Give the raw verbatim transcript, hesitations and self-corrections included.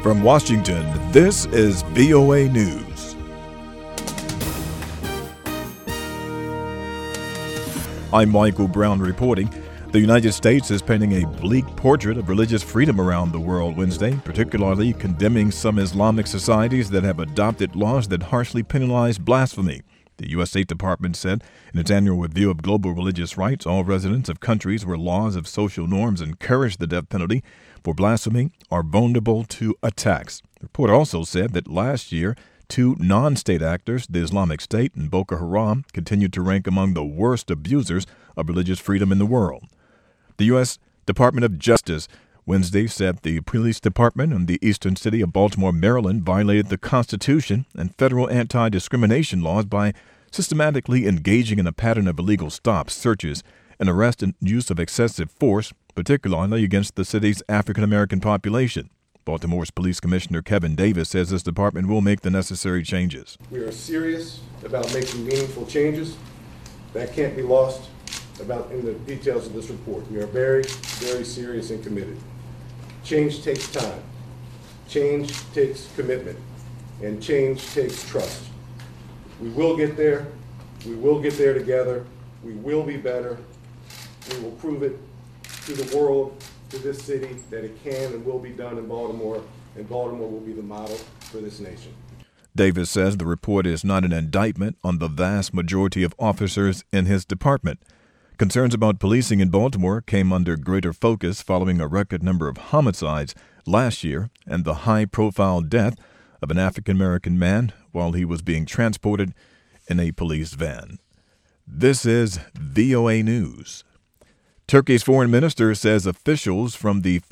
From Washington, this is V O A News. I'm Michael Brown reporting. The United States is painting a bleak portrait of religious freedom around the world Wednesday, particularly condemning some Islamic societies that have adopted laws that harshly penalize blasphemy. The U S State Department said in its annual review of global religious rights, all residents of countries where laws of social norms encourage the death penalty for blasphemy are vulnerable to attacks. The report also said that last year, two non-state actors, the Islamic State and Boko Haram, continued to rank among the worst abusers of religious freedom in the world. The U S Department of Justice Wednesday said the police department in the eastern city of Baltimore, Maryland, violated the Constitution and federal anti-discrimination laws by systematically engaging in a pattern of illegal stops, searches, and arrest and use of excessive force, particularly against the city's African-American population. Baltimore's Police Commissioner Kevin Davis says this department will make the necessary changes. We are serious about making meaningful changes. That can't be lost about in the details of this report. We are very, very serious and committed. Change takes time. Change takes commitment. And change takes trust. We will get there. We will get there together. We will be better. We will prove it to the world, to this city, that it can and will be done in Baltimore, and Baltimore will be the model for this nation. Davis says the report is not an indictment on the vast majority of officers in his department. Concerns about policing in Baltimore came under greater focus following a record number of homicides last year and the high-profile death of an African-American man while he was being transported in a police van. This is V O A News. Turkey's foreign minister says officials from the